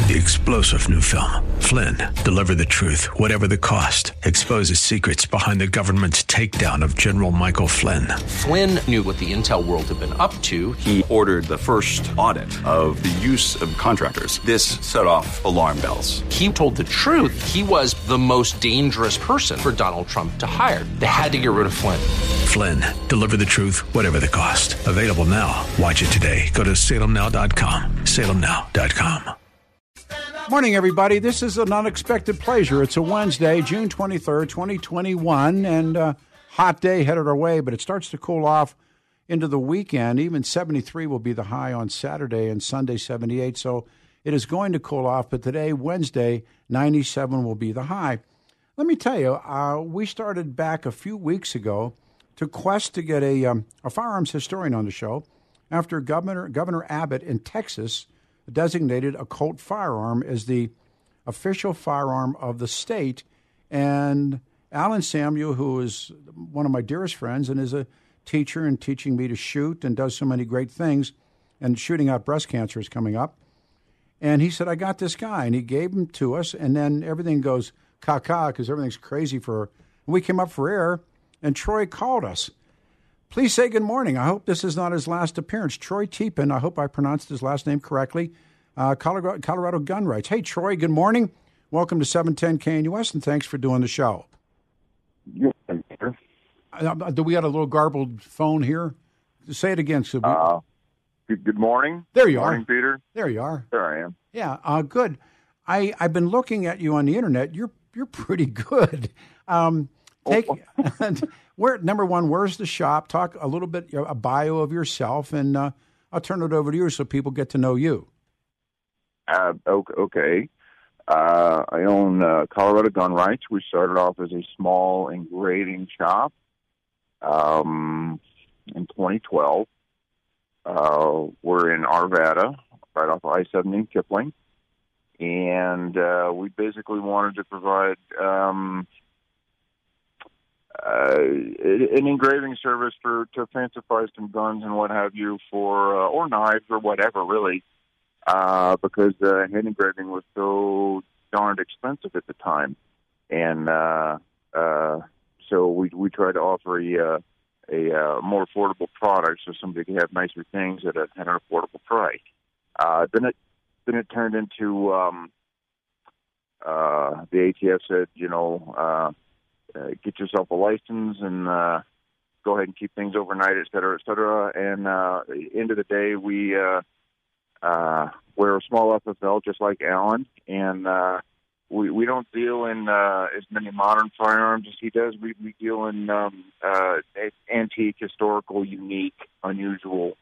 The explosive new film, Flynn, deliver the truth, whatever the cost, exposes secrets behind the government's takedown of General Michael Flynn. Flynn knew what the intel world had been up to. He ordered the first audit of the use of contractors. This set off alarm bells. He told the truth. He was the most dangerous person for Donald Trump to hire. They had to get rid of Flynn. Flynn, deliver the truth, whatever the cost. Available now. Watch it today. Go to salemnow.com. salemnow.com. Morning, everybody. This is an unexpected pleasure. It's a Wednesday, June 23rd, 2021, and hot day headed our way, but it starts to cool off into the weekend. Even 73 will be the high on Saturday and Sunday 78, so it is going to cool off, but today, Wednesday, 97 will be the high. Let me tell you, we started back a few weeks ago to quest to get a firearms historian on the show after Governor Abbott in Texas designated a Colt firearm as the official firearm of the state. And Alan Samuel, who is one of my dearest friends and is a teacher and teaching me to shoot and does so many great things, and shooting out breast cancer is coming up. And he said, I got this guy, and he gave him to us, and then everything goes caca because everything's crazy for her. And we came up for air, and Troy called us. Please say good morning. I hope this is not his last appearance. Troy Tepin, I hope I pronounced his last name correctly, Colorado Gun Rights. Hey, Troy, good morning. Welcome to 710 KNUS, and thanks for doing the show. Yes, do we got a little garbled phone here? Say it again. So good morning. There you are. Morning, Peter. There you are. There I am. Yeah, good. I've been looking at you on the internet. You're pretty good. Number one, where's the shop? Talk a little bit, a bio of yourself, and I'll turn it over to you so people get to know you. Okay. I own Colorado Gun Rights. We started off as a small engraving shop in 2012. We're in Arvada, right off of I-70 in Kipling. And we basically wanted to provide an engraving service to fancify some guns and what have you or knives or whatever, really, because hand engraving was so darned expensive at the time. And so we tried to offer a more affordable product so somebody could have nicer things at an affordable price. Then it turned into the ATF said, get yourself a license and go ahead and keep things overnight, et cetera, et cetera. And at the end of the day, we're a small FFL just like Alan, and we don't deal in as many modern firearms as he does. We deal in antique, historical, unique, unusual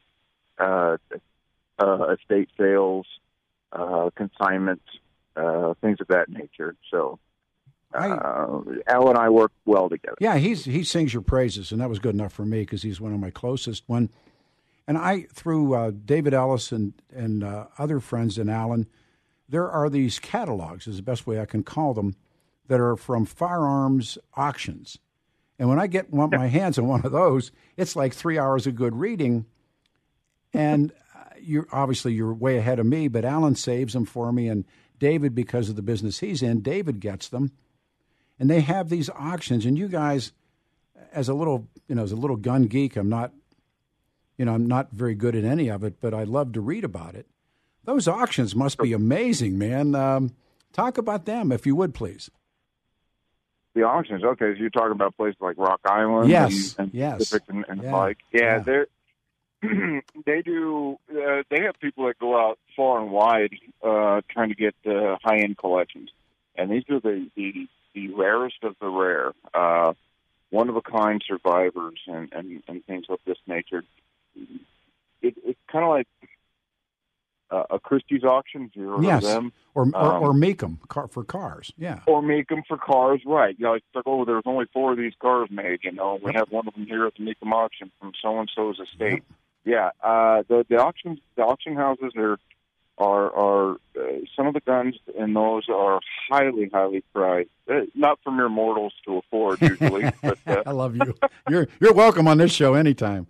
estate sales, consignment, things of that nature. So Al and I work well together. Yeah, he sings your praises, and that was good enough for me because he's one of my closest. And I, through David Ellis and other friends and Alan, there are these catalogs, is the best way I can call them, that are from firearms auctions. And when I want my hands on one of those, it's like 3 hours of good reading. And you're way ahead of me, but Alan saves them for me, and David, because of the business he's in, David gets them. And they have these auctions, and you guys, as a little gun geek, I'm not very good at any of it, but I love to read about it. Those auctions must be amazing, man. Talk about them, if you would, please. The auctions, okay. So you're talking about places like Rock Island, yes, and Pacific and yeah. like, yeah. They do. They have people that go out far and wide trying to get high-end collections, and these are the rarest of the rare, one-of-a-kind survivors and things of this nature. It's kind of like a Christie's auction. If you heard of them, or Meekum for cars, yeah, or Meekum for cars, right? It's like, there's only 4 of these cars made. We have one of them here at the Meekum auction from so and so's estate. Yep. Yeah, the auction houses are some of the guns in those are highly, highly priced. Not for mere mortals to afford usually. But I love you. You're welcome on this show anytime.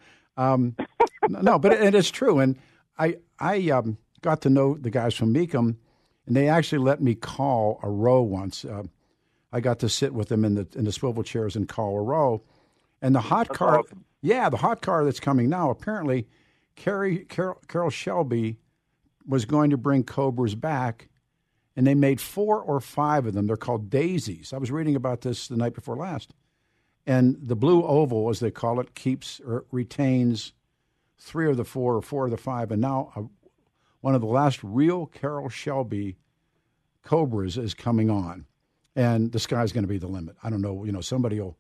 No, but it is true, and I got to know the guys from Meekum, and they actually let me call a row once. I got to sit with them in the swivel chairs and call a row. And the hot car, awesome. the hot car that's coming now, apparently Carol Shelby was going to bring Cobras back, and they made 4 or 5 of them. They're called Daisies. I was reading about this the night before last. And the blue oval, as they call it, keeps or retains 3 of the 4 or 4 of the 5. And now one of the last real Carol Shelby Cobras is coming on. And the sky's going to be the limit. I don't know, somebody will.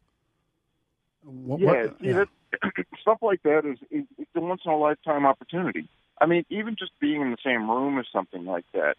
Stuff like that is it's a once in a lifetime opportunity. I mean, even just being in the same room as something like that.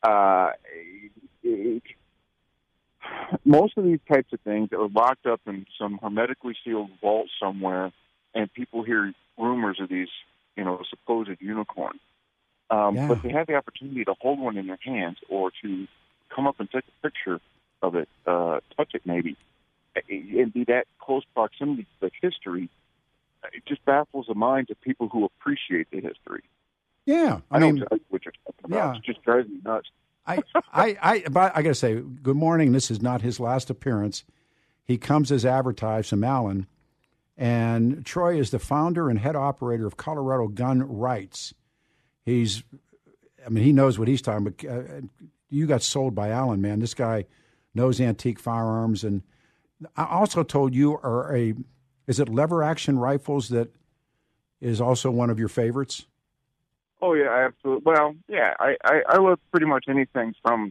Most of these types of things are locked up in some hermetically sealed vault somewhere, and people hear rumors of these, supposed unicorns. But they have the opportunity to hold one in their hands or to come up and take a picture of it, touch it maybe, and be that close proximity to the history. It just baffles the minds of people who appreciate the history. Yeah, I know exactly what you're talking about. Yeah. It just drives me nuts. But I got to say, good morning. This is not his last appearance. He comes as advertised from Allen, and Troy is the founder and head operator of Colorado Gun Rights. He knows what he's talking about. You got sold by Allen, man. This guy knows antique firearms, and I also told you is it lever action rifles that is also one of your favorites? Oh, yeah, absolutely. Well, yeah, I love pretty much anything from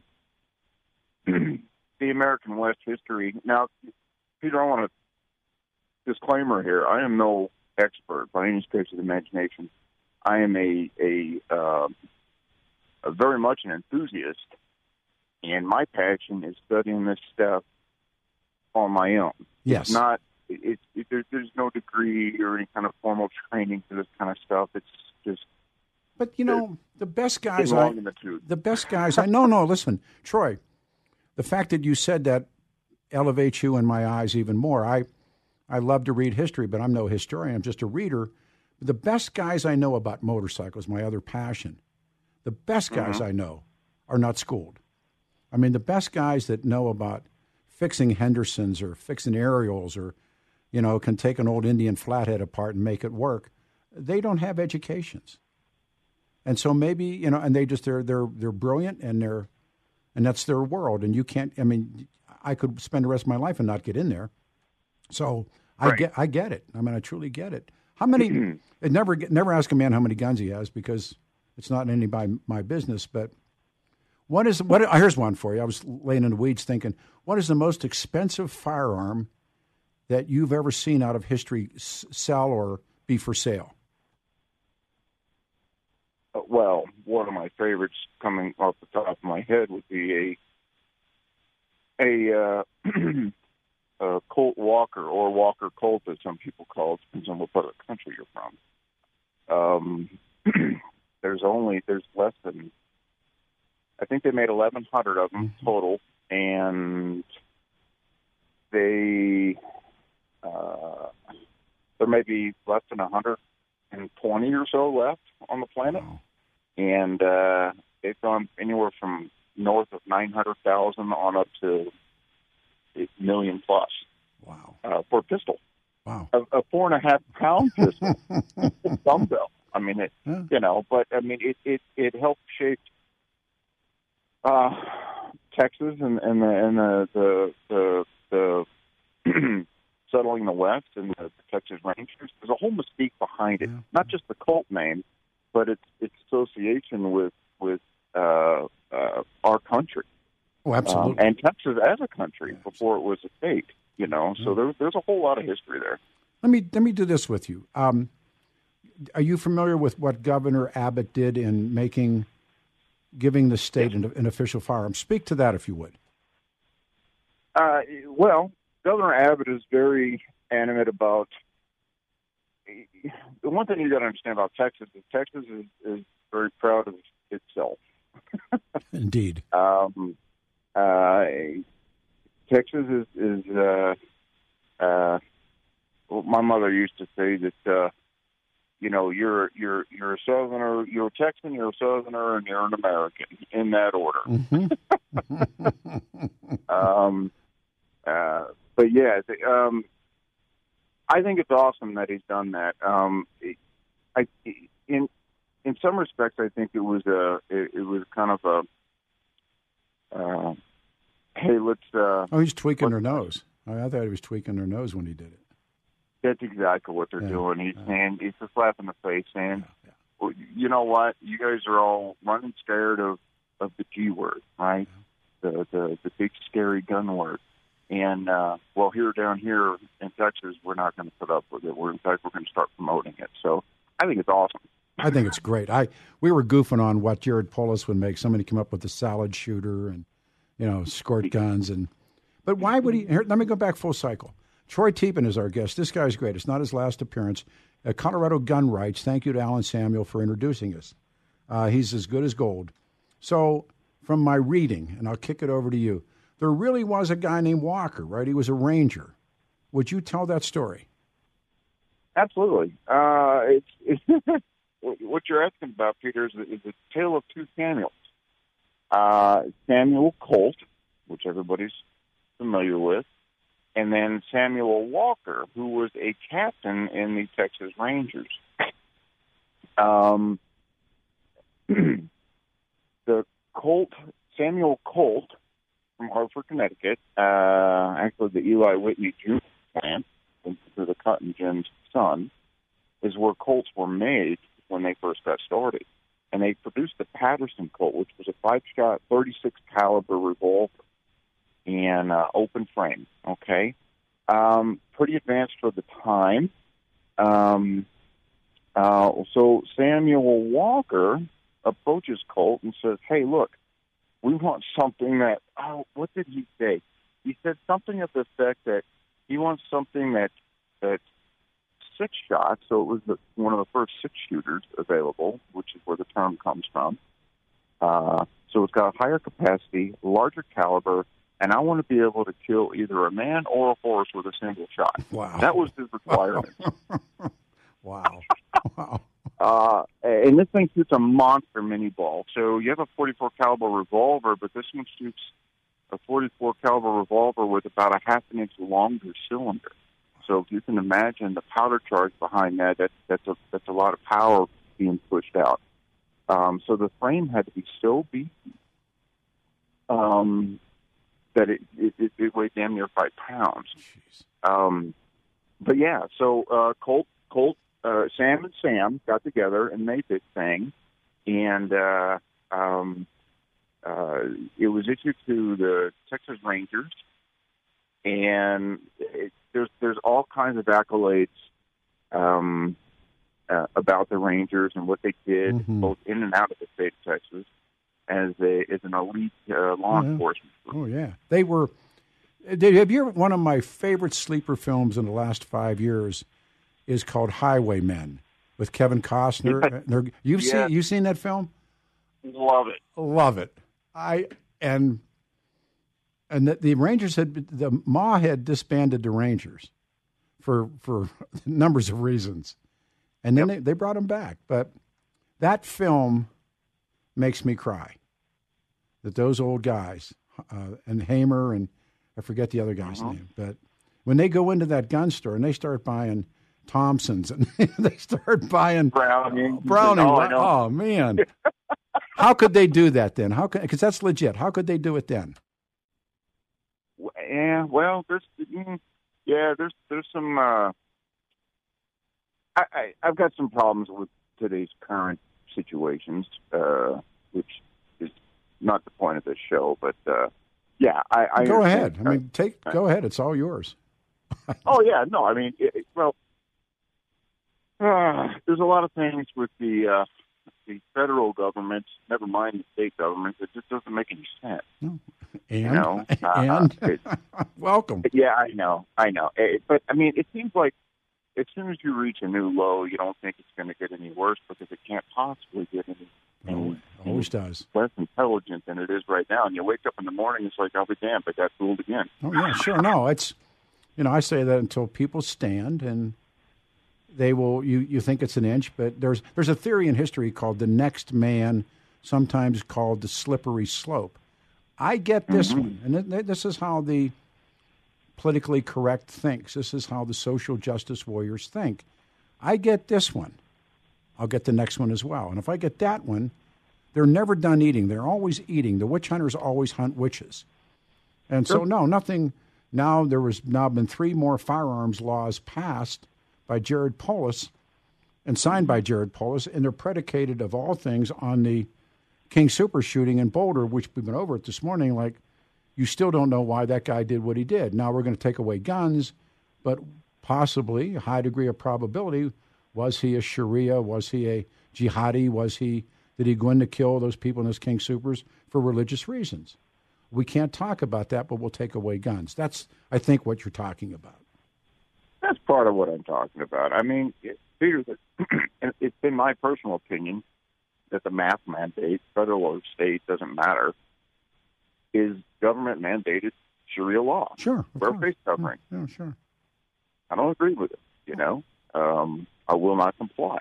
the American West history. Now, Peter, I want a disclaimer here. I am no expert by any stretch of the imagination. I am a very much an enthusiast, and my passion is studying this stuff on my own. Yes. It's not. There's no degree or any kind of formal training for this kind of stuff. It's just. But the best guys listen, Troy, the fact that you said that elevates you in my eyes even more. I love to read history, but I'm no historian. I'm just a reader. The best guys I know about motorcycles, my other passion, the best guys I know are not schooled. I mean, the best guys that know about fixing Hendersons or fixing aerials or, can take an old Indian flathead apart and make it work, they don't have educations. And so maybe, and they're brilliant and that's their world. And you can't, I could spend the rest of my life and not get in there. So right. I get it. I truly get it. How many, never ask a man how many guns he has because it's not any by my business, but here's one for you. I was laying in the weeds thinking, what is the most expensive firearm that you've ever seen out of history sell or be for sale? Well, one of my favorites coming off the top of my head would be a Colt Walker, or Walker Colt, as some people call it, depends on what part of the country you're from. There's less than, I think they made 1,100 of them total, and there may be less than 120 or so left on the planet. Wow. And they've gone anywhere from north of 900,000 on up to $1 million plus. Wow! For a pistol. Wow! A 4.5-pound pistol, dumbbell. But it helped shape Texas and the settling the West and the Texas Rangers. There's a whole mystique behind it, not just the Colt name, but its association with our country. Oh, absolutely. And Texas as a country before it was a state, So there's a whole lot of history there. Let me do this with you. Are you familiar with what Governor Abbott did in giving the state an official firearm? Speak to that, if you would. Well, Governor Abbott is very animate about. The one thing you got to understand about Texas is very proud of itself. Indeed. Texas is my mother used to say that you're a Southerner, you're a Texan, you're a Southerner, and you're an American in that order. But yeah, I think it's awesome that he's done that. In some respects, I think it was kind of a hey, let's. He's tweaking her nose. I thought he was tweaking her nose when he did it. That's exactly what they're doing. He's just slapping the face, saying, well, you know what? You guys are all running scared of the G word, right? Yeah. The big scary gun word. And down here in Texas, we're not going to put up with it. In fact, we're going to start promoting it. So I think it's awesome. I think it's great. We were goofing on what Jared Polis would make. Somebody come up with a salad shooter and squirt guns but why would he? Here, let me go back full cycle. Troy Tepan is our guest. This guy's great. It's not his last appearance. Colorado Gun Rights. Thank you to Alan Samuel for introducing us. He's as good as gold. So from my reading, and I'll kick it over to you, there really was a guy named Walker, right? He was a ranger. Would you tell that story? Absolutely. It's what you're asking about, Peter, is a tale of two Samuels. Samuel Colt, which everybody's familiar with, and then Samuel Walker, who was a captain in the Texas Rangers. Samuel Colt from Hartford, Connecticut, actually the Eli Whitney Jr. plant, for the Cotton Gin's son, is where Colts were made when they first got started. And they produced the Patterson Colt, which was a 5-shot, 36 caliber revolver and open frame. Okay, pretty advanced for the time. So Samuel Walker approaches Colt and says, "Hey, look, we want something that." What did he say? He said something of the effect that he wants something that's 6 shots. So it was one of the first 6 shooters available, which is where the term comes from. So it's got a higher capacity, larger caliber, and I want to be able to kill either a man or a horse with a single shot. Wow. That was his requirement. Wow. And this thing shoots a monster mini ball. So you have a 44 caliber revolver, but this one shoots a 44 caliber revolver with about a half an inch longer cylinder. So if you can imagine the powder charge behind that's a lot of power being pushed out. So the frame had to be so beefy that it weighed damn near 5 pounds. But yeah, so Colt, Sam and Sam got together and made this thing, and it was issued to the Texas Rangers, and there's all kinds of accolades about the Rangers and what they did, both in and out of the state of Texas, as an elite law enforcement group. Oh yeah, they were. Have you ever? One of my favorite sleeper films in the last 5 years is called Highwaymen with Kevin Costner. You've seen that film? Love it. Love it. And the Rangers the Ma had disbanded the Rangers for numbers of reasons, and then they brought them back. But that film makes me cry. That those old guys and Hamer and I forget the other guy's name, but when they go into that gun store and they start buying Thompsons and they start buying Browning. Oh man, how could they do that then? Because that's legit. How could they do it then? Yeah, well, there's some. I've got some problems with today's current situations, which is not the point of this show. But yeah, I go ahead. I mean, go ahead. It's all yours. Oh yeah, no, I mean, there's a lot of things with the federal government, never mind the state government, that just doesn't make any sense. No. And welcome. Yeah, I know. But I mean, it seems like as soon as you reach a new low, you don't think it's going to get any worse because it can't possibly get any always does. Less intelligent than it is right now. And you wake up in the morning, it's like, I'll be damned, I got fooled again. Oh yeah, sure. No, it's I say that until people stand and they will. You think it's an inch, but there's a theory in history called the next man, sometimes called the slippery slope. I get this one, and this is how the politically correct thinks. This is how the social justice warriors think. I get this one. I'll get the next one as well. And if I get that one, they're never done eating. They're always eating. The witch hunters always hunt witches. And so, no, nothing. Now there was now been 3 more firearms laws passed by Jared Polis and signed by Jared Polis, and they're predicated, of all things, on the King Super shooting in Boulder, which we've been over it this morning. Like, you still don't know why that guy did what he did. Now we're going to take away guns, but possibly a high degree of probability. Was he a Sharia? Was he a jihadi? Did he go in to kill those people in those King Supers for religious reasons? We can't talk about that, but we'll take away guns. That's, I think, what you're talking about. That's part of what I'm talking about. I mean, Peter, it's been my personal opinion that the mask mandate, federal or state, doesn't matter, is government-mandated Sharia law. Sure. Wear face covering. Yeah, sure. I don't agree with it, I will not comply.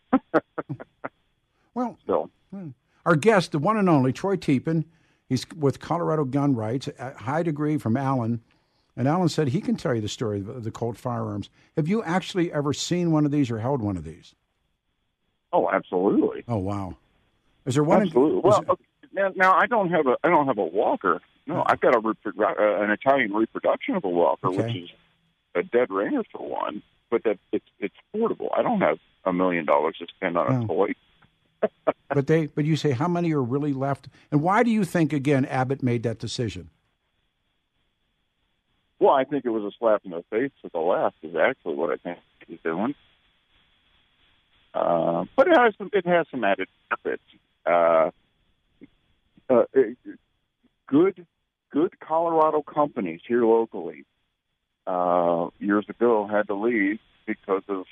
Well, our guest, the one and only, Troy Tepen, he's with Colorado Gun Rights, a high degree from Allen. And Allen said he can tell you the story of the Colt firearms. Have you actually ever seen one of these or held one of these? Oh, absolutely. Oh, wow. Is there one? Absolutely. Now I don't have a Walker. No, I've got an Italian reproduction of a Walker, which is a dead ringer for one. But that it's portable. I don't have $1 million to spend on a toy. But you say how many are really left, and why do you think again Abbott made that decision? Well, I think it was a slap in the face to the left. Is actually what I think he's doing. But it has some added benefits. Good Colorado companies here locally years ago had to leave because of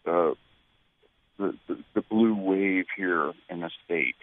the blue wave here in the state.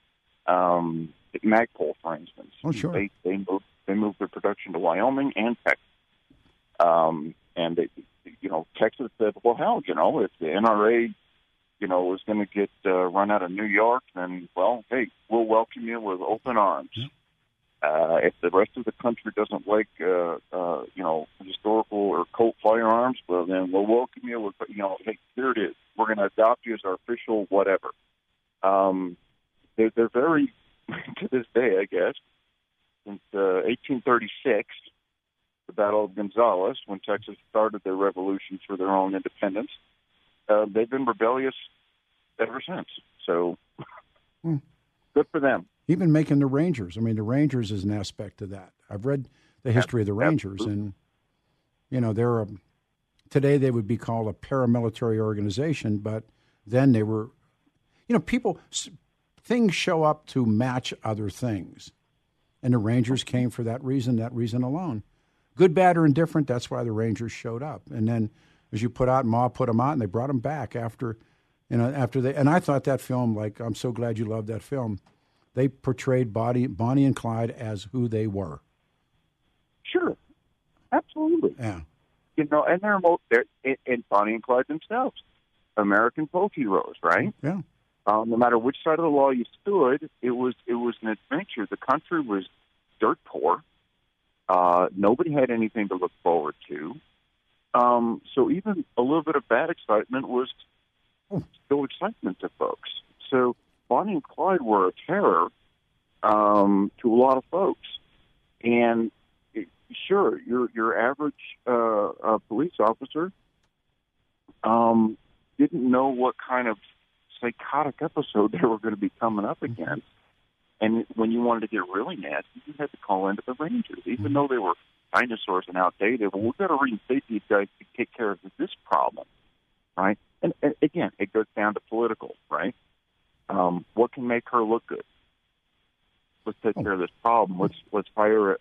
Magpul, for instance. Oh, sure. They moved their production to Wyoming and Texas. And Texas said, well, hell, if the NRA, was going to get run out of New York, then, well, hey, we'll welcome you with open arms. Yeah. If the rest of the country doesn't like, historical or Colt firearms, well, then we'll welcome you with, hey, here it is. We're going to adopt you as our official whatever. They're very, to this day, I guess, since 1836, the Battle of Gonzales, when Texas started their revolution for their own independence, they've been rebellious ever since. So, good for them. Even making the Rangers. I mean, the Rangers is an aspect of that. I've read the history of the Rangers, and they're today they would be called a paramilitary organization, but then they were, things show up to match other things, and the Rangers came for that reason alone. Good, bad, or indifferent. That's why the Rangers showed up, and then as you put out, Ma put them out, and they brought them back after they. And I thought that film, I'm so glad you loved that film. They portrayed Bonnie and Clyde as who they were. Sure, absolutely. Yeah, and they're and Bonnie and Clyde themselves, American folk heroes, right? Yeah. No matter which side of the law you stood, it was an adventure. The country was dirt poor. Nobody had anything to look forward to. So even a little bit of bad excitement was still excitement to folks. So Bonnie and Clyde were a terror to a lot of folks. And sure, your average police officer didn't know what kind of psychotic episode they were going to be coming up against. And when you wanted to get really nasty, you had to call into the Rangers, even though they were dinosaurs and outdated. Well, we've got to reinstate these guys to take care of this problem, right? And again, it goes down to political, right? What can make her look good? Let's take care of this problem. Let's hire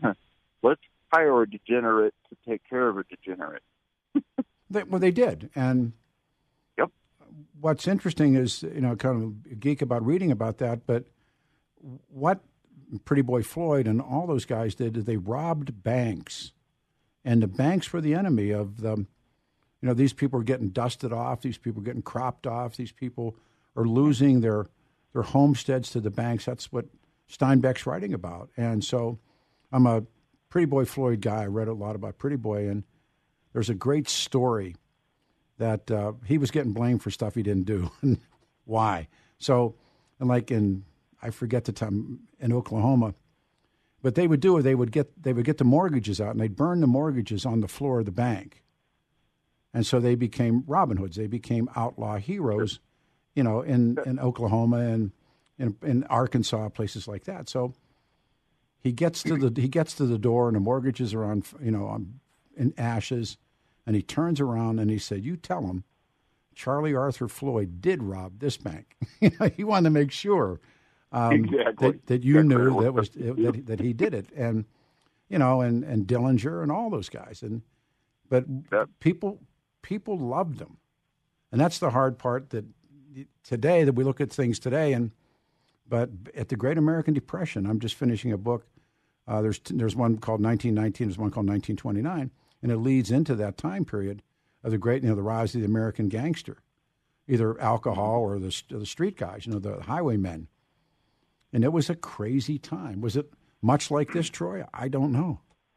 a degenerate to take care of a degenerate. They did, and yep. What's interesting is kind of a geek about reading about that, but what Pretty Boy Floyd and all those guys did is they robbed banks, and the banks were the enemy of the these people are getting dusted off. These people are getting cropped off. These people are losing their homesteads to the banks. That's what Steinbeck's writing about. And so I'm a Pretty Boy Floyd guy. I read a lot about Pretty Boy, and there's a great story that he was getting blamed for stuff he didn't do. Why? So, and I forget the time, in Oklahoma, but they would do it. They would get the mortgages out, and they'd burn the mortgages on the floor of the bank. And so they became Robin Hoods. They became outlaw heroes, in Oklahoma and in Arkansas, places like that. So he gets to the door, and the mortgages are on in ashes, and he turns around and he said, "You tell him Charlie Arthur Floyd did rob this bank." He wanted to make sure that you knew that he did it, and and Dillinger and all those guys, but people loved him, and that's the hard part. That today that we look at things today, but at the Great American Depression, I'm just finishing a book. There's one called 1919. There's one called 1929, and it leads into that time period of the great, the rise of the American gangster, either alcohol or the street guys, the highwaymen. And it was a crazy time. Was it much like this, Troy? I don't know.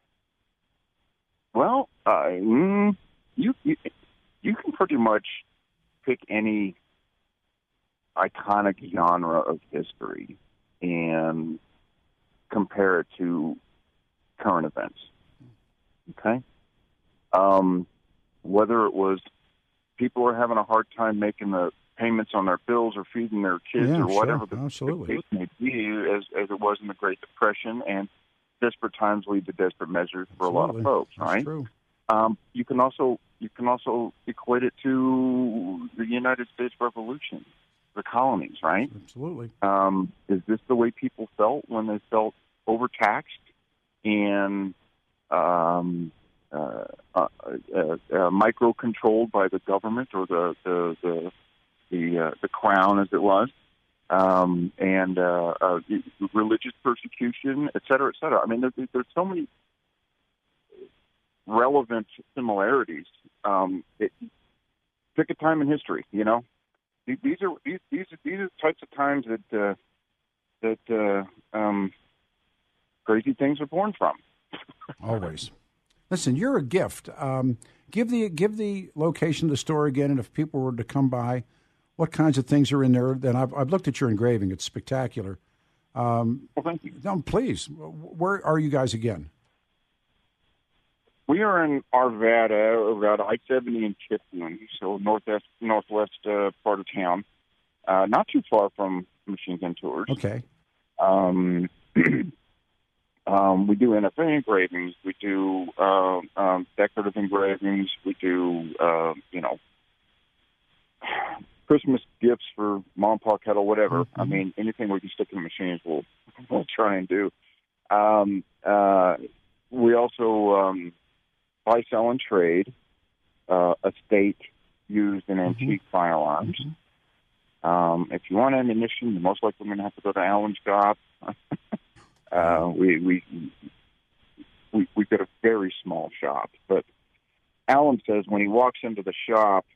Well, you can pretty much pick any iconic genre of history and compare it to current events. Okay? Whether it was people were having a hard time making the payments on their bills or feeding their kids or whatever the case may be, as it was in the Great Depression, and desperate times lead to desperate measures for a lot of folks, right? True. You can also equate it to the United States Revolution, the colonies, right? Absolutely. Is this the way people felt when they felt overtaxed and micro-controlled by the government or the crown, as it was, and religious persecution, et cetera, et cetera? I mean, there's so many relevant similarities. Pick a time in history. These are the types of times that crazy things are born from. Always. Listen, you're a gift. Give the location of the store again, and if people were to come by, what kinds of things are in there? Then I've looked at your engraving; it's spectacular. Well, thank you. No, please. Where are you guys again? We are in Arvada, around I-70 in Chipley, so northwest part of town, not too far from Machine Gun Tours. Okay. We do NFA engravings. We do decorative engravings. We do, Christmas gifts for mom and pop kettle, whatever. Mm-hmm. I mean, anything we can stick in the machines, we'll try and do. We also buy, sell, and trade estate used in antique firearms. Mm-hmm. If you want ammunition, you're most likely going to have to go to Alan's shop. We've got a very small shop, but Alan says when he walks into the shop,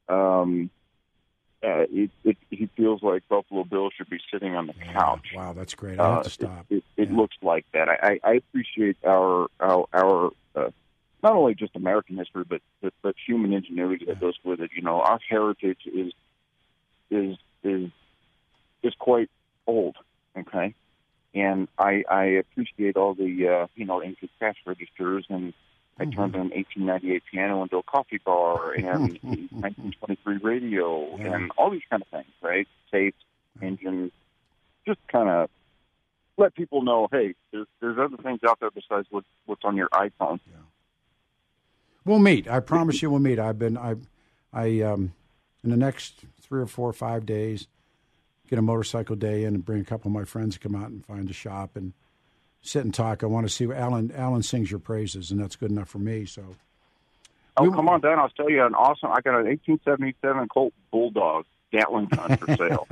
he feels like Buffalo Bill should be sitting on the couch. Wow, that's great. I have to stop. It looks like that. I appreciate our not only just American history, but human ingenuity that goes with it. Our heritage is quite old. Okay. And I appreciate all the, antique cash registers, and I turned an 1898 piano into a coffee bar, and 1923 radio, and all these kind of things, right? Tapes, engines, just kind of let people know, hey, there's other things out there besides what's on your iPhone. Yeah. We'll meet. I promise you we'll meet. I in the next 3 or 4 or 5 days, get a motorcycle day in and bring a couple of my friends to come out and find a shop and sit and talk. I want to see Alan sings your praises, and that's good enough for me. So, come on down. I'll tell you I got an 1877 Colt Bulldog Gatling gun for sale.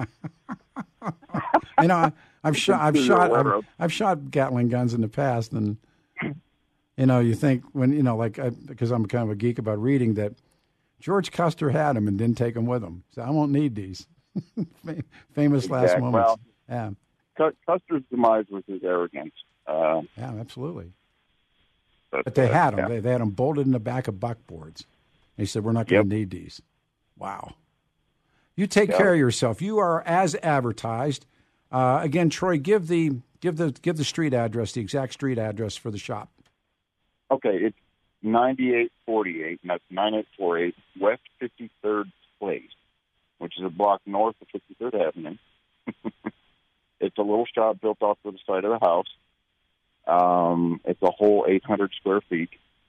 I've shot Gatling guns in the past, and you think when because I'm kind of a geek about reading that George Custer had them and didn't take them with him. So I won't need these. Famous last moments. Well, Custer's demise was his arrogance. Yeah, absolutely. But they had them. Yeah. They had them bolted in the back of buckboards. He said, "We're not going to need these." Wow. You take care of yourself. You are as advertised. Again, Troy, give the street address, the exact street address for the shop. Okay, it's 9848, and that's 9848 West 53rd Place, which is a block north of 53rd Avenue. It's a little shop built off to the side of the house. It's a whole 800 square feet.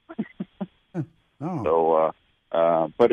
So, but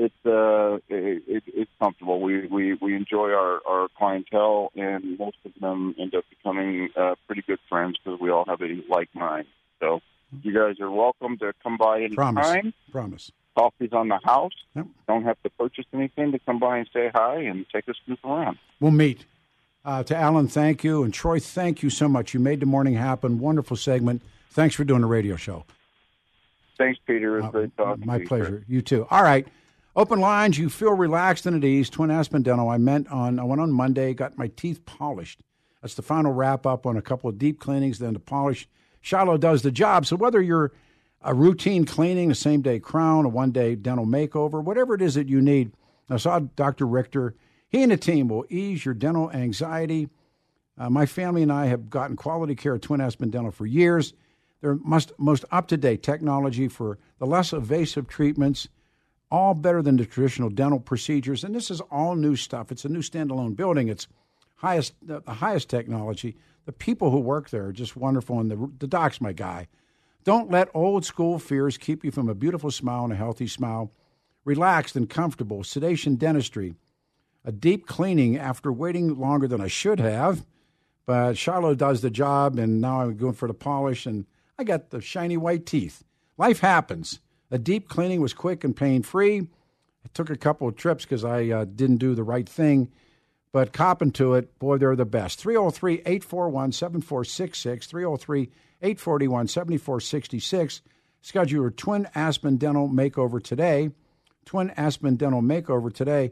it's comfortable. We enjoy our clientele, and most of them end up becoming pretty good friends because we all have a like mind. So you guys are welcome to come by anytime. Promise. Coffee's on the house. Yep. Don't have to purchase anything to come by and say hi and take a snoop around. We'll meet. To Alan, thank you. And Troy, thank you so much. You made the morning happen. Wonderful segment. Thanks for doing the radio show. Thanks, Peter. It was great talking to you. My pleasure. Chris. You too. All right. Open lines. You feel relaxed and at ease. Twin Aspen Dental. I went on Monday, got my teeth polished. That's the final wrap-up on a couple of deep cleanings, then the polish. Shiloh does the job. So whether you're a routine cleaning, a same-day crown, a one-day dental makeover, whatever it is that you need, I saw Dr. Richter. He and the team will ease your dental anxiety. My family and I have gotten quality care at Twin Aspen Dental for years. They're most up-to-date technology for the less invasive treatments, all better than the traditional dental procedures. And this is all new stuff. It's a new standalone building. It's the highest technology. The people who work there are just wonderful, and the doc's my guy. Don't let old school fears keep you from a beautiful smile and a healthy smile. Relaxed and comfortable, sedation dentistry. A deep cleaning after waiting longer than I should have. But Shiloh does the job, and now I'm going for the polish, and I got the shiny white teeth. Life happens. A deep cleaning was quick and pain-free. I took a couple of trips because I didn't do the right thing. But copping to it, boy, they're the best. 303-841-7466, 303-841-7466. Schedule your Twin Aspen Dental Makeover today. Twin Aspen Dental Makeover today.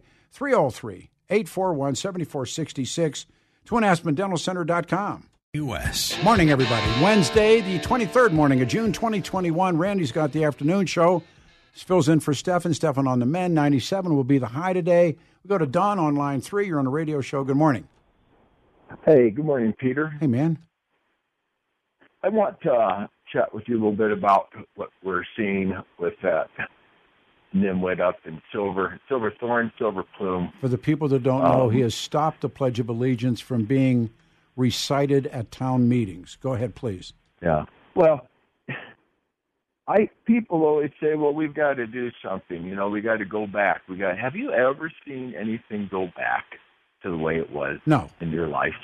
303-841-7466, TwinAspenDentalCenter.com. U.S. Morning, everybody. Wednesday, the 23rd morning of June, 2021. Randy's got the afternoon show. This fills in for Stefan. Stefan on the men. 97 will be the high today. We go to Don on line 3. You're on the radio show. Good morning. Hey, good morning, Peter. Hey, man. I want to chat with you a little bit about what we're seeing with that nimwit up in silver thorn, silver plume. For the people that don't know, he has stopped the Pledge of Allegiance from being recited at town meetings. Go ahead, please. Yeah. Well, people always say, well, we've got to do something. You know, we got to go back. Have you ever seen anything go back to the way it was in your life?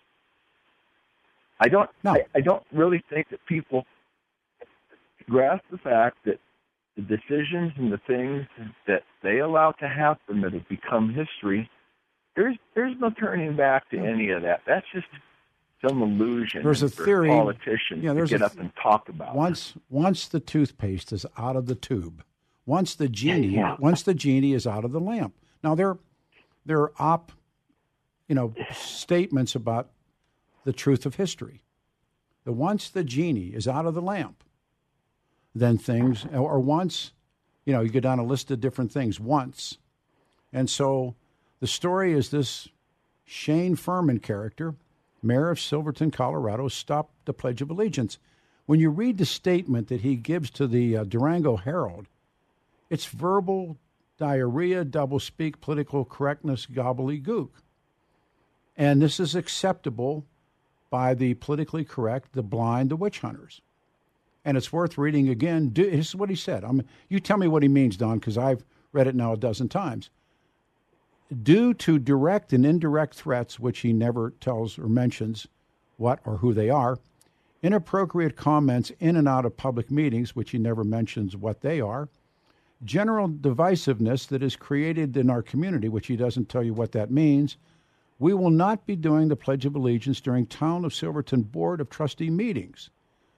I don't really think that people grasp the fact that the decisions and the things that they allow to happen that have become history, there's no turning back to any of that. That's just some illusion. There's a theory. Politicians to get up and talk about. Once the toothpaste is out of the tube, once the genie is out of the lamp. Now there are statements about the truth of history. That once the genie is out of the lamp, then things, or once, you go down a list of different things once. And so the story is this Shane Furman character, mayor of Silverton, Colorado, stopped the Pledge of Allegiance. When you read the statement that he gives to the Durango Herald, it's verbal diarrhea, doublespeak, political correctness, gobbledygook. And this is acceptable by the politically correct, the blind, the witch hunters. And it's worth reading again. This is what he said. You tell me what he means, Don, because I've read it now a dozen times. Due to direct and indirect threats, which he never tells or mentions what or who they are, inappropriate comments in and out of public meetings, which he never mentions what they are, general divisiveness that is created in our community, which he doesn't tell you what that means, we will not be doing the Pledge of Allegiance during Town of Silverton Board of Trustee meetings.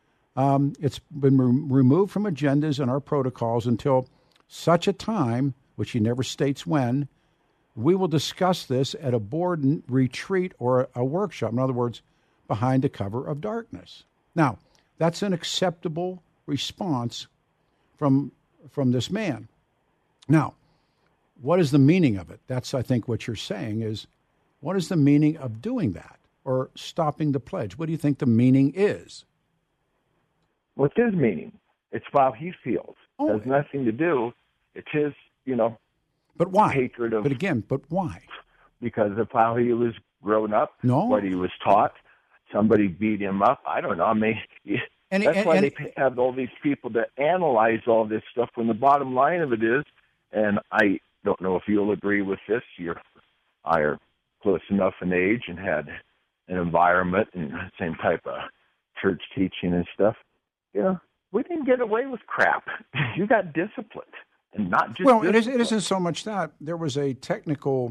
It's been removed from agendas and our protocols until such a time which he never states when. We will discuss this at a board retreat or a workshop. In other words, behind the cover of darkness. Now, that's an acceptable response from this man. Now, what is the meaning of it? That's, I think, what you're saying is, what is the meaning of doing that or stopping the pledge? What do you think the meaning is? What's his meaning? It's how he feels. Oh. It has nothing to do. It's his, but why? Hatred of. But why? Because of how he was grown up. No. What he was taught. Somebody beat him up. I don't know. I mean, that's why they have all these people to analyze all this stuff. When the bottom line of it is, and I don't know if you'll agree with this. I are close enough in age and had an environment and same type of church teaching and stuff. We didn't get away with crap. You got disciplined, and not just. Well, it isn't so much that there was a technical.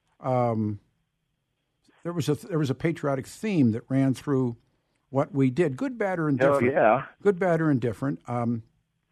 There was a patriotic theme that ran through what we did, good, bad, or indifferent. Oh yeah, good, bad, or indifferent. And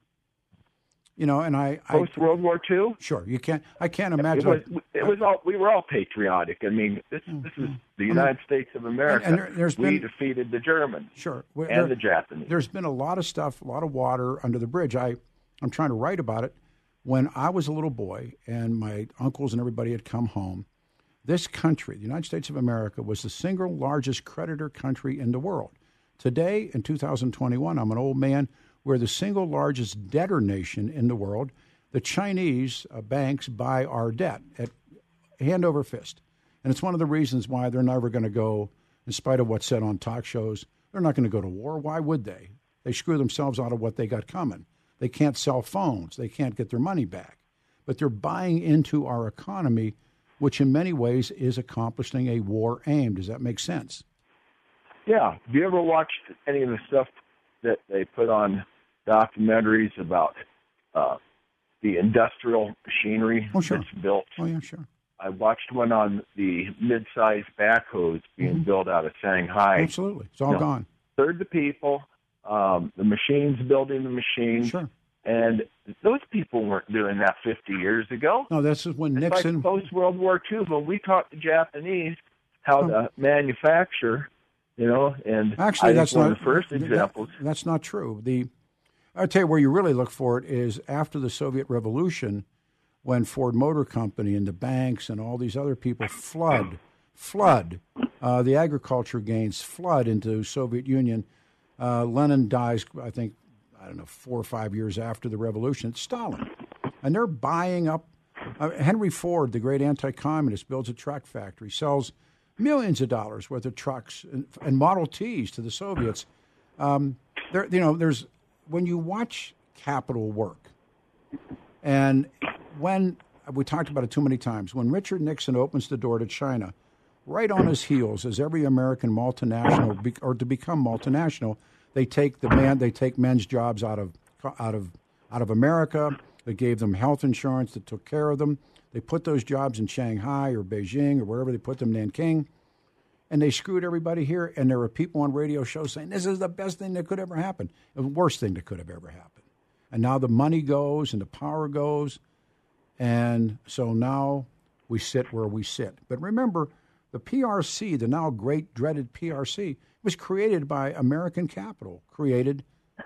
I post World War II. Sure, I can't imagine. It was all. We were all patriotic. I mean, this is the United States of America. And we defeated the Germans. Sure, and the Japanese. There's been a lot of stuff, a lot of water under the bridge. I'm trying to write about it. When I was a little boy, and my uncles and everybody had come home. This country, the United States of America, was the single largest creditor country in the world. Today, in 2021, I'm an old man, we're the single largest debtor nation in the world. The Chinese banks buy our debt at hand over fist. And it's one of the reasons why they're never going to go, in spite of what's said on talk shows, they're not going to go to war. Why would they? They screw themselves out of what they got coming. They can't sell phones. They can't get their money back. But they're buying into our economy, which in many ways is accomplishing a war aim. Does that make sense? Yeah. Have you ever watched any of the stuff that they put on documentaries about the industrial machinery that's built? Oh, yeah, sure. I watched one on the mid-sized backhoes being built out of Shanghai. Absolutely. It's all gone. Third the people, the machines building the machines. Sure. And those people weren't doing that 50 years ago. No, this is when Nixon. Like post-World War II, when we taught the Japanese how to manufacture, and actually, that's one not of the first examples. That's not true. I'll tell you where you really look for it is after the Soviet Revolution, when Ford Motor Company and the banks and all these other people flood the agriculture gains flood into Soviet Union. Lenin dies, I think, 4 or 5 years after the revolution. It's Stalin. And they're buying up. Henry Ford, the great anti-communist, builds a truck factory, sells millions of dollars worth of trucks and Model Ts to the Soviets. There's when you watch capital work, and when we talked about it too many times, when Richard Nixon opens the door to China, right on his heels, as every American multinational or to become multinational, they take men's jobs out of America. They gave them health insurance that took care of them. They put those jobs in Shanghai or Beijing or wherever they put them, Nanking, and they screwed everybody here. And there were people on radio shows saying this is the best thing that could ever happen, the worst thing that could have ever happened. And now the money goes and the power goes, and so now we sit where we sit. But remember, the PRC, the now great dreaded PRC, was created by American capital. It created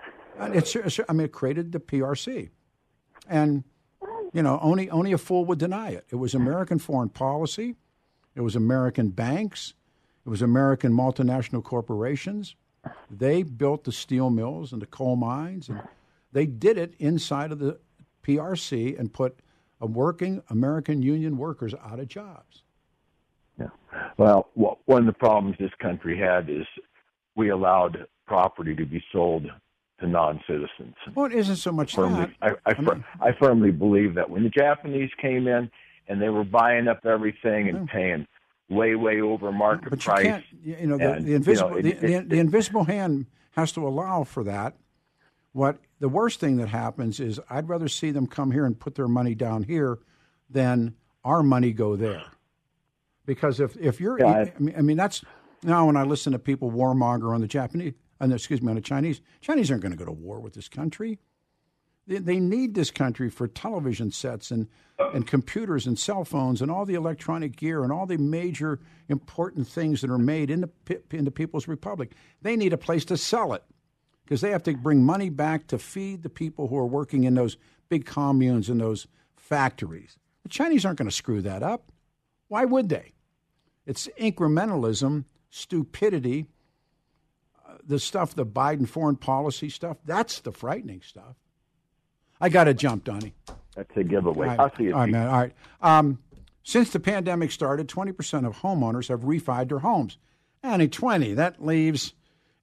the PRC, and only a fool would deny it. It was American foreign policy, it was American banks, it was American multinational corporations. They built the steel mills and the coal mines, and they did it inside of the PRC and put working American union workers out of jobs. Yeah. Well, one of the problems this country had is we allowed property to be sold to non-citizens. Well, it isn't so much that. I firmly believe that when the Japanese came in and they were buying up everything and paying way over market but price. You can't, the invisible hand has to allow for that. What the worst thing that happens is I'd rather see them come here and put their money down here than our money go there. Because if you're, that's now when I listen to people warmonger on the Japanese, on the Chinese aren't going to go to war with this country. They need this country for television sets and computers and cell phones and all the electronic gear and all the major important things that are made in the People's Republic. They need a place to sell it because they have to bring money back to feed the people who are working in those big communes and those factories. The Chinese aren't going to screw that up. Why would they? It's incrementalism, stupidity, the stuff, the Biden foreign policy stuff. That's the frightening stuff. I got to jump, Donnie. That's a giveaway. All right. I'll see you. All right, man. All right. Since the pandemic started, 20% of homeowners have refied their homes. Only 20. That leaves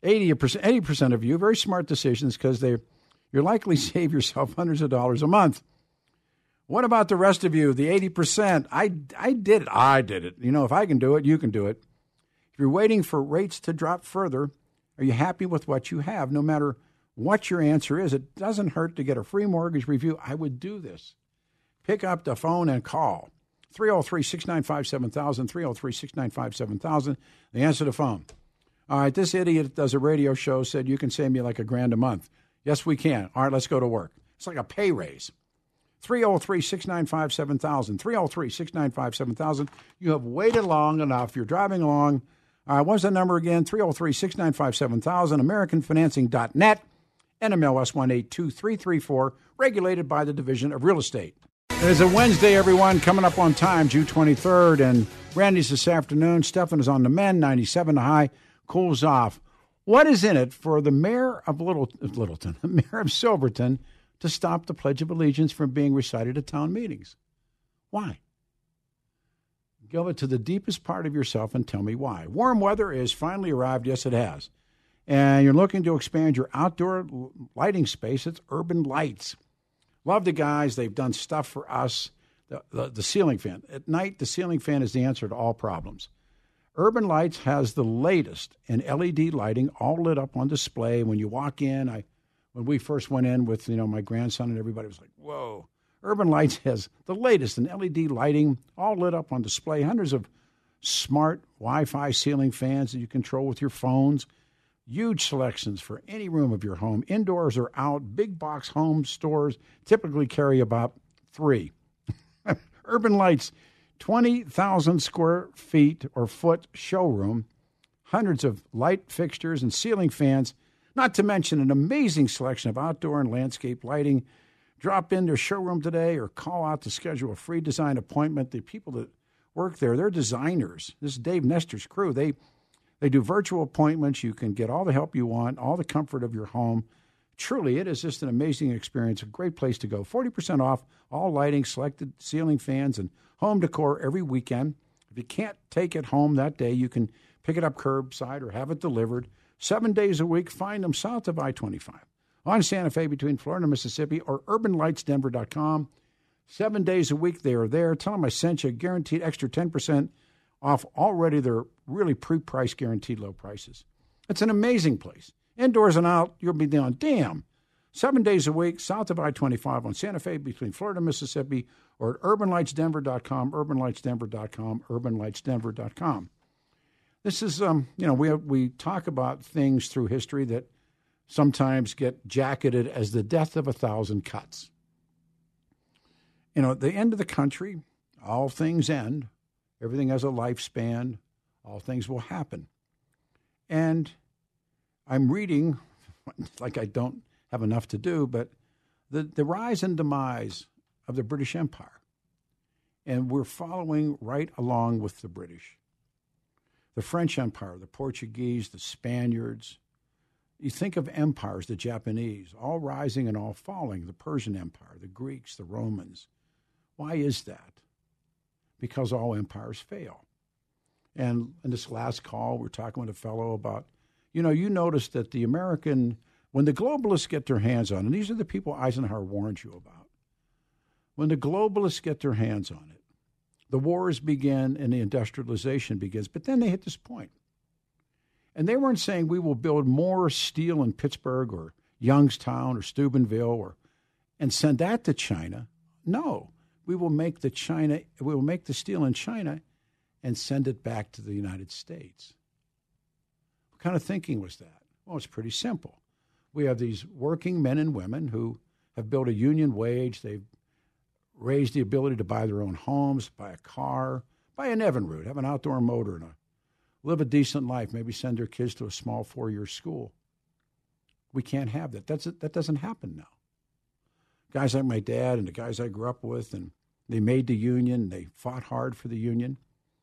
80% of you. Very smart decisions because you're likely to save yourself hundreds of dollars a month. What about the rest of you, the 80%? I did it. I did it. You know, if I can do it, you can do it. If you're waiting for rates to drop further, are you happy with what you have? No matter what your answer is, it doesn't hurt to get a free mortgage review. I would do this. Pick up the phone and call. 303-695-7000, 303-695-7000. They answer the phone. All right, this idiot that does a radio show said you can save me like $1,000 a month. Yes, we can. All right, let's go to work. It's like a pay raise. 303-695-7000, 303-695-7000. You have waited long enough. You're driving along. What's the number again? 303-695-7000, AmericanFinancing.net, NMLS 182334, regulated by the Division of Real Estate. It is a Wednesday, everyone, coming up on time, June 23rd, and Randy's this afternoon. Stefan is on the mend, 97 the high, cools off. What is in it for the mayor of Littleton, the mayor of Silverton, to stop the Pledge of Allegiance from being recited at town meetings? Why? Go to the deepest part of yourself and tell me why. Warm weather has finally arrived. Yes, it has. And you're looking to expand your outdoor lighting space. It's Urban Lights. Love the guys. They've done stuff for us. The ceiling fan. At night, the ceiling fan is the answer to all problems. Urban Lights has the latest in LED lighting, all lit up on display. When you walk in, when we first went in with my grandson and everybody was like, whoa. Urban Lights has the latest in LED lighting, all lit up on display. Hundreds of smart Wi-Fi ceiling fans that you control with your phones. Huge selections for any room of your home, indoors or out. Big box home stores typically carry about 3. Urban Lights, 20,000 square feet or foot showroom, hundreds of light fixtures and ceiling fans, not to mention an amazing selection of outdoor and landscape lighting. Drop in their showroom today or call out to schedule a free design appointment. The people that work there, they're designers. This is Dave Nestor's crew. They do virtual appointments. You can get all the help you want, all the comfort of your home. Truly, it is just an amazing experience, a great place to go. 40% off all lighting, selected ceiling fans, and home decor every weekend. If you can't take it home that day, you can pick it up curbside or have it delivered. 7 days a week. Find them south of I-25 on Santa Fe between Florida and Mississippi, or urbanlightsdenver.com. 7 days a week they are there. Tell them I sent you, guaranteed extra 10% off already their really pre-priced guaranteed low prices. It's an amazing place. Indoors and out, you'll be down. Damn. 7 days a week, south of I-25 on Santa Fe between Florida and Mississippi, or at urbanlightsdenver.com, urbanlightsdenver.com, urbanlightsdenver.com. This is, we talk about things through history that sometimes get jacketed as the death of 1,000 cuts. At the end of the country, all things end. Everything has a lifespan. All things will happen. And I'm reading, like I don't have enough to do, but the rise and demise of the British Empire. And we're following right along with the British. The French Empire, the Portuguese, the Spaniards. You think of empires, the Japanese, all rising and all falling. The Persian Empire, the Greeks, the Romans. Why is that? Because all empires fail. And in this last call, we're talking with a fellow about, you notice that when the globalists get their hands on, and these are the people Eisenhower warned you about, when the globalists get their hands on it, the wars begin and the industrialization begins, but then they hit this point. And they weren't saying we will build more steel in Pittsburgh or Youngstown or Steubenville and send that to China. No, we will make the steel in China and send it back to the United States. What kind of thinking was that? Well, it's pretty simple. We have these working men and women who have built a union wage. They've raised the ability to buy their own homes, buy a car, buy an Evinrude, have an outdoor motor, and live a decent life, maybe send their kids to a small 4-year school. We can't have that. That doesn't happen now. Guys like my dad and the guys I grew up with, and they made the union. They fought hard for the union.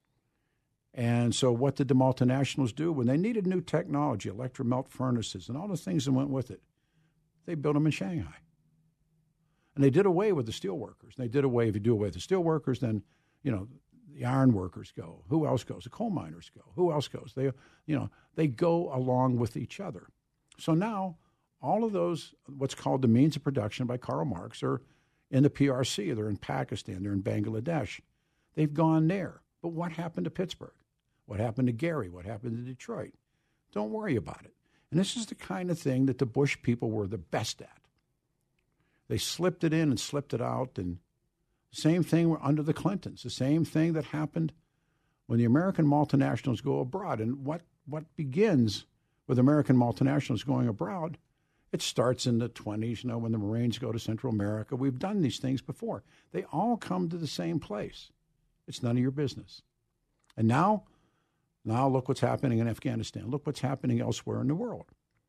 And so what did the multinationals do? When they needed new technology, electromelt furnaces and all the things that went with it, they built them in Shanghai. And they did away with the steel workers. They did away, if you do away with the steel workers, then, the iron workers go. Who else goes? The coal miners go. Who else goes? They go along with each other. So now all of those, what's called the means of production by Karl Marx, are in the PRC. They're in Pakistan. They're in Bangladesh. They've gone there. But what happened to Pittsburgh? What happened to Gary? What happened to Detroit? Don't worry about it. And this is the kind of thing that the Bush people were the best at. They slipped it in and slipped it out. And same thing under the Clintons. The same thing that happened when the American multinationals go abroad. And what begins with American multinationals going abroad, it starts in the 20s, when the Marines go to Central America. We've done these things before. They all come to the same place. It's none of your business. And now look what's happening in Afghanistan. Look what's happening elsewhere in the world.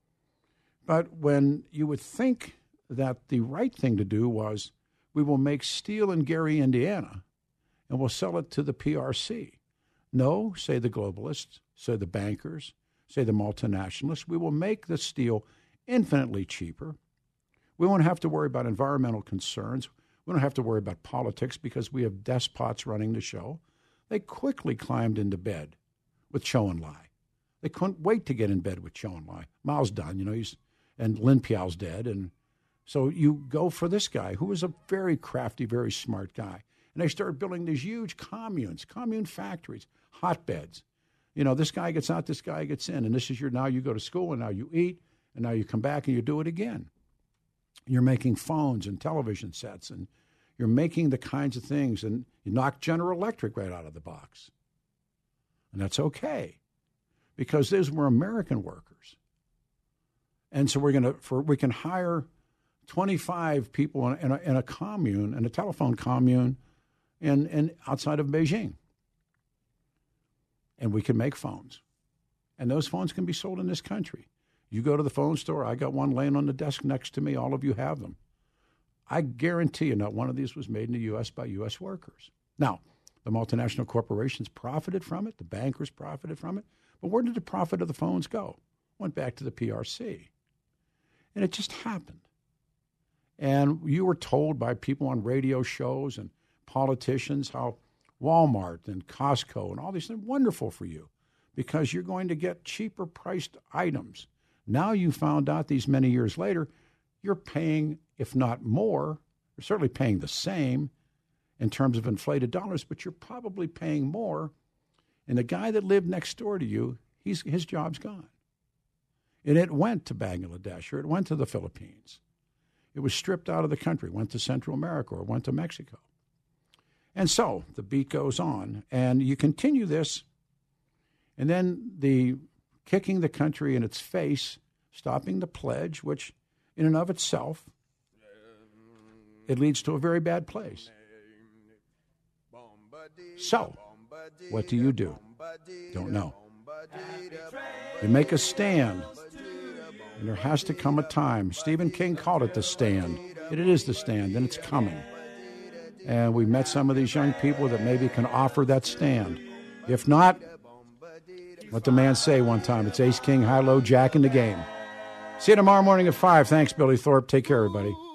But when you would think that the right thing to do was, we will make steel in Gary, Indiana, and we'll sell it to the PRC. No, say the globalists, say the bankers, say the multinationalists, we will make the steel infinitely cheaper. We won't have to worry about environmental concerns. We don't have to worry about politics because we have despots running the show. They quickly climbed into bed with Chou En-lai. They couldn't wait to get in bed with Chou En-lai. Mao's done, and Lin Piao's dead. And so you go for this guy who was a very crafty, very smart guy. And they started building these huge communes, commune factories, hotbeds. This guy gets out, this guy gets in. And this is now you go to school and now you eat and now you come back and you do it again. You're making phones and television sets and you're making the kinds of things, and you knock General Electric right out of the box. And that's okay because those were American workers. And so we can hire 25 people in a commune, in a telephone commune in outside of Beijing. And we can make phones. And those phones can be sold in this country. You go to the phone store, I got one laying on the desk next to me, all of you have them. I guarantee you not one of these was made in the U.S. by U.S. workers. Now, the multinational corporations profited from it. The bankers profited from it. But where did the profit of the phones go? Went back to the PRC. And it just happened. And you were told by people on radio shows and politicians how Walmart and Costco and all these things are wonderful for you because you're going to get cheaper priced items. Now you found out these many years later, you're paying, if not more, you're certainly paying the same in terms of inflated dollars, but you're probably paying more. And the guy that lived next door to you, his job's gone. And it went to Bangladesh or it went to the Philippines. It was stripped out of the country, went to Central America or went to Mexico. And so the beat goes on. And you continue this, and then the kicking the country in its face, stopping the pledge, which in and of itself, it leads to a very bad place. So, what do? Don't know. You make a stand, and there has to come a time. Stephen King called it the stand. It is the stand, and it's coming. And we met some of these young people that maybe can offer that stand. If not, let the man say one time, it's Ace King, high, low, Jack in the game. See you tomorrow morning at 5. Thanks, Billy Thorpe. Take care, everybody.